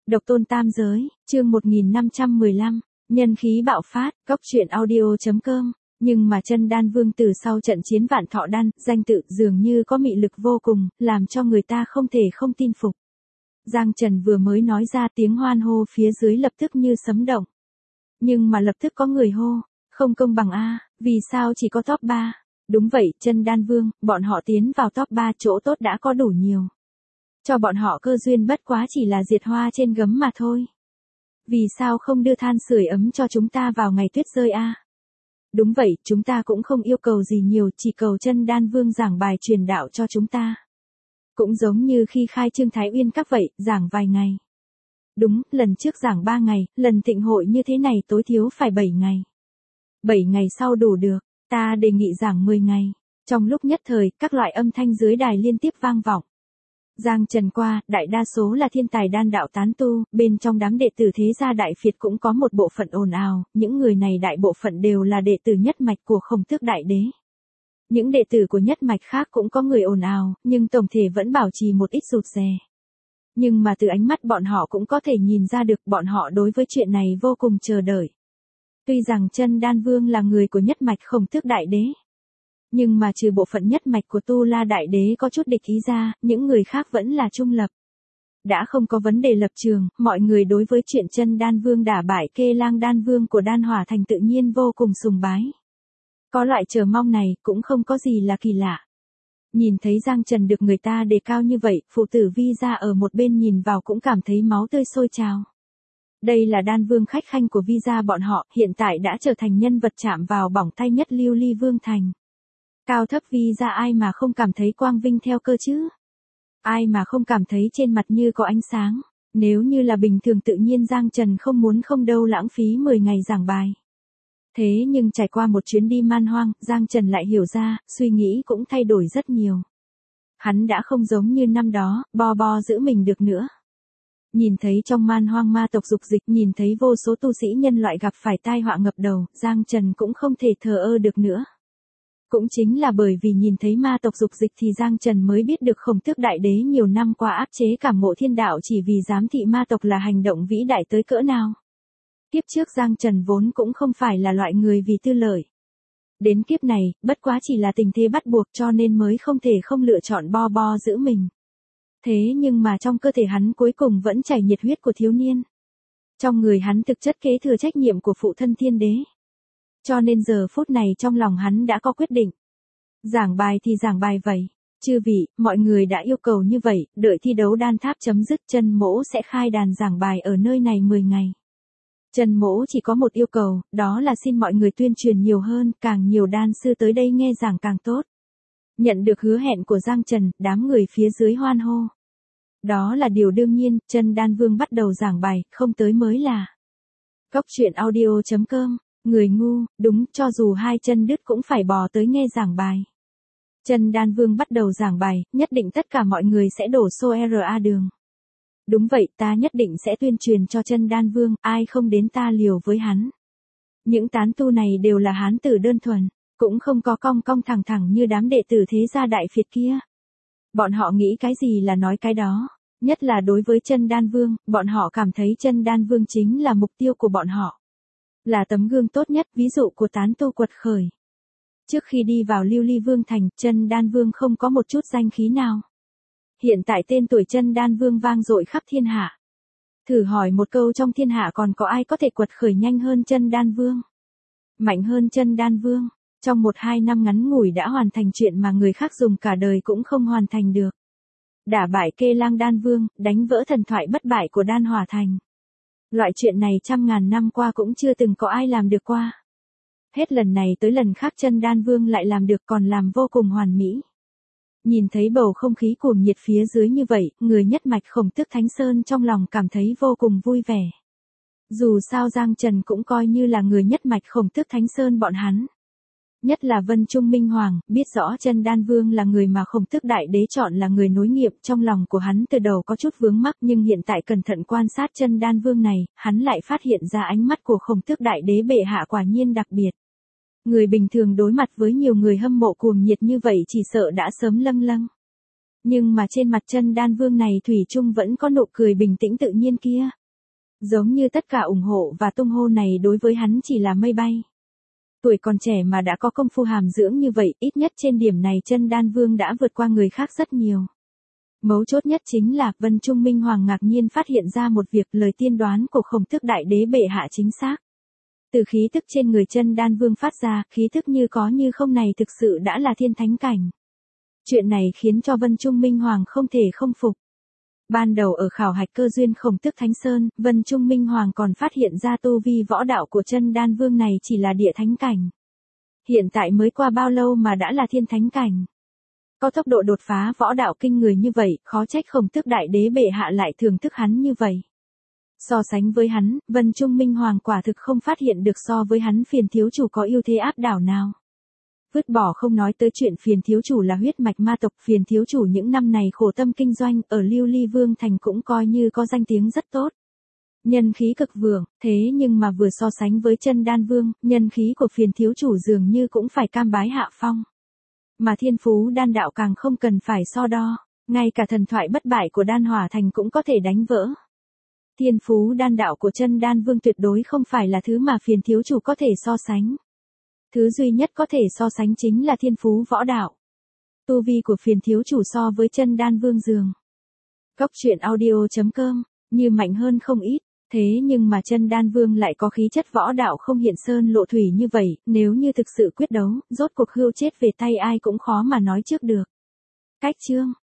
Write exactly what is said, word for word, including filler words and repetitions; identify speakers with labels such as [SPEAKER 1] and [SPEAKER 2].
[SPEAKER 1] Độc tôn tam giới, chương một nghìn năm trăm mười lăm, nhân khí bạo phát, cốc truyện audio chấm com. Nhưng mà chân đan vương từ sau trận chiến vạn thọ đan, danh tự dường như có mị lực vô cùng, làm cho người ta không thể không tin phục. Giang Trần vừa mới nói ra tiếng hoan hô phía dưới lập tức như sấm động. Nhưng mà lập tức có người hô, không công bằng a, vì sao chỉ có top ba? Đúng vậy, chân đan vương, bọn họ tiến vào top ba chỗ tốt đã có đủ nhiều. Cho bọn họ cơ duyên bất quá chỉ là diệt hoa trên gấm mà thôi. Vì sao không đưa than sưởi ấm cho chúng ta vào ngày tuyết rơi a? Đúng vậy, chúng ta cũng không yêu cầu gì nhiều, chỉ cầu chân đan vương giảng bài truyền đạo cho chúng ta. Cũng giống như khi khai trương Thái Uyên các vậy, giảng vài ngày. Đúng, lần trước giảng ba ngày, lần thịnh hội như thế này tối thiếu phải bảy ngày. bảy ngày sau đủ được, ta đề nghị giảng mười ngày. Trong lúc nhất thời, các loại âm thanh dưới đài liên tiếp vang vọng. Giang Trần qua, đại đa số là thiên tài đan đạo tán tu, bên trong đám đệ tử thế gia đại phiệt cũng có một bộ phận ồn ào, những người này đại bộ phận đều là đệ tử nhất mạch của Khổng Tước Đại Đế. Những đệ tử của nhất mạch khác cũng có người ồn ào, nhưng tổng thể vẫn bảo trì một ít rụt rè. Nhưng mà từ ánh mắt bọn họ cũng có thể nhìn ra được bọn họ đối với chuyện này vô cùng chờ đợi. Tuy rằng chân đan vương là người của nhất mạch Khổng Tước Đại Đế. Nhưng mà trừ bộ phận nhất mạch của Tu La Đại Đế có chút địch ý ra, những người khác vẫn là trung lập. Đã không có vấn đề lập trường, mọi người đối với chuyện chân đan vương đả bại Kê Lang đan vương của Đan Hỏa Thành tự nhiên vô cùng sùng bái. Có loại chờ mong này cũng không có gì là kỳ lạ. Nhìn thấy Giang Trần được người ta đề cao như vậy, phụ tử Vi gia ở một bên nhìn vào cũng cảm thấy máu tươi sôi trào. Đây là đan vương khách khanh của Vi gia bọn họ, hiện tại đã trở thành nhân vật chạm vào bỏng tay nhất Lưu Ly Vương Thành. Cao thấp Vi gia ai mà không cảm thấy quang vinh theo cơ chứ? Ai mà không cảm thấy trên mặt như có ánh sáng? Nếu như là bình thường tự nhiên Giang Trần không muốn không đâu lãng phí mười ngày giảng bài. Thế nhưng trải qua một chuyến đi man hoang, Giang Trần lại hiểu ra, suy nghĩ cũng thay đổi rất nhiều. Hắn đã không giống như năm đó, bo bo giữ mình được nữa. Nhìn thấy trong man hoang ma tộc dục dịch, nhìn thấy vô số tu sĩ nhân loại gặp phải tai họa ngập đầu, Giang Trần cũng không thể thờ ơ được nữa. Cũng chính là bởi vì nhìn thấy ma tộc dục dịch thì Giang Trần mới biết được Khổng Tước Đại Đế nhiều năm qua áp chế cảm ngộ thiên đạo chỉ vì giám thị ma tộc là hành động vĩ đại tới cỡ nào. Kiếp trước Giang Trần vốn cũng không phải là loại người vì tư lợi. Đến kiếp này, bất quá chỉ là tình thế bắt buộc cho nên mới không thể không lựa chọn bo bo giữ mình. Thế nhưng mà trong cơ thể hắn cuối cùng vẫn chảy nhiệt huyết của thiếu niên. Trong người hắn thực chất kế thừa trách nhiệm của phụ thân thiên đế. Cho nên giờ phút này trong lòng hắn đã có quyết định. Giảng bài thì giảng bài vậy. Chư vị, mọi người đã yêu cầu như vậy, đợi thi đấu đan tháp chấm dứt chân mỗ sẽ khai đàn giảng bài ở nơi này mười ngày. Chân mỗ chỉ có một yêu cầu, đó là xin mọi người tuyên truyền nhiều hơn, càng nhiều đan sư tới đây nghe giảng càng tốt. Nhận được hứa hẹn của Giang Trần, đám người phía dưới hoan hô. Đó là điều đương nhiên, chân đan vương bắt đầu giảng bài, không tới mới là. Cốc truyện audio chấm com. Người ngu, đúng, cho dù hai chân đứt cũng phải bò tới nghe giảng bài. Chân đan vương bắt đầu giảng bài, nhất định tất cả mọi người sẽ đổ xô ra đường. Đúng vậy, ta nhất định sẽ tuyên truyền cho chân đan vương, ai không đến ta liều với hắn. Những tán tu này đều là hán tử đơn thuần, cũng không có cong cong thẳng thẳng như đám đệ tử thế gia đại phiệt kia. Bọn họ nghĩ cái gì là nói cái đó, nhất là đối với chân đan vương, bọn họ cảm thấy chân đan vương chính là mục tiêu của bọn họ. Là tấm gương tốt nhất, ví dụ của tán tu quật khởi. Trước khi đi vào Lưu Ly Vương Thành, chân đan vương không có một chút danh khí nào. Hiện tại tên tuổi chân đan vương vang dội khắp thiên hạ. Thử hỏi một câu trong thiên hạ còn có ai có thể quật khởi nhanh hơn chân đan vương? Mạnh hơn chân đan vương, trong một hai năm ngắn ngủi đã hoàn thành chuyện mà người khác dùng cả đời cũng không hoàn thành được. Đả bại Kê Lang đan vương, đánh vỡ thần thoại bất bại của Đan Hỏa Thành. Loại chuyện này trăm ngàn năm qua cũng chưa từng có ai làm được qua. Hết lần này tới lần khác chân đan vương lại làm được còn làm vô cùng hoàn mỹ. Nhìn thấy bầu không khí cuồng nhiệt phía dưới như vậy, người nhất mạch Khổng Tước Thánh Sơn trong lòng cảm thấy vô cùng vui vẻ. Dù sao Giang Trần cũng coi như là người nhất mạch Khổng Tước Thánh Sơn bọn hắn. Nhất là Vân Trung Minh Hoàng, biết rõ chân đan vương là người mà Khổng Tước Đại Đế chọn là người nối nghiệp, trong lòng của hắn từ đầu có chút vướng mắc nhưng hiện tại cẩn thận quan sát chân đan vương này, hắn lại phát hiện ra ánh mắt của Khổng Tước Đại Đế bệ hạ quả nhiên đặc biệt. Người bình thường đối mặt với nhiều người hâm mộ cuồng nhiệt như vậy chỉ sợ đã sớm lâng lâng. Nhưng mà trên mặt chân đan vương này thủy chung vẫn có nụ cười bình tĩnh tự nhiên kia. Giống như tất cả ủng hộ và tung hô này đối với hắn chỉ là mây bay. Tuổi còn trẻ mà đã có công phu hàm dưỡng như vậy, ít nhất trên điểm này Chân Đan Vương đã vượt qua người khác rất nhiều. Mấu chốt nhất chính là Vân Trung Minh Hoàng ngạc nhiên phát hiện ra một việc, lời tiên đoán của Khổng Tước Đại Đế bệ hạ chính xác. Từ khí tức trên người Chân Đan Vương phát ra, khí tức như có như không này thực sự đã là thiên thánh cảnh. Chuyện này khiến cho Vân Trung Minh Hoàng không thể không phục. Ban đầu ở khảo hạch cơ duyên Khổng Tước Thánh Sơn, Vân Trung Minh Hoàng còn phát hiện ra tu vi võ đạo của Chân Đan Vương này chỉ là địa thánh cảnh. Hiện tại mới qua bao lâu mà đã là thiên thánh cảnh. Có tốc độ đột phá võ đạo kinh người như vậy, khó trách Khổng Tước Đại Đế bệ hạ lại thưởng thức hắn như vậy. So sánh với hắn, Vân Trung Minh Hoàng quả thực không phát hiện được so với hắn Phiền thiếu chủ có ưu thế áp đảo nào. Vứt bỏ không nói tới chuyện Phiền thiếu chủ là huyết mạch ma tộc, Phiền thiếu chủ những năm này khổ tâm kinh doanh, ở Lưu Ly Vương thành cũng coi như có danh tiếng rất tốt. Nhân khí cực vượng, thế nhưng mà vừa so sánh với Chân Đan Vương, nhân khí của Phiền thiếu chủ dường như cũng phải cam bái hạ phong. Mà thiên phú đan đạo càng không cần phải so đo, ngay cả thần thoại bất bại của Đan Hỏa Thành cũng có thể đánh vỡ. Thiên phú đan đạo của Chân Đan Vương tuyệt đối không phải là thứ mà Phiền thiếu chủ có thể so sánh. Thứ duy nhất có thể so sánh chính là thiên phú võ đạo. Tu vi của Phiền thiếu chủ so với Chân Đan Vương dường. Góc truyện audio chấm com, như mạnh hơn không ít. Thế nhưng mà Chân Đan Vương lại có khí chất võ đạo không hiện sơn lộ thủy như vậy, nếu như thực sự quyết đấu, rốt cuộc hưu chết về tay ai cũng khó mà nói trước được. Cách chương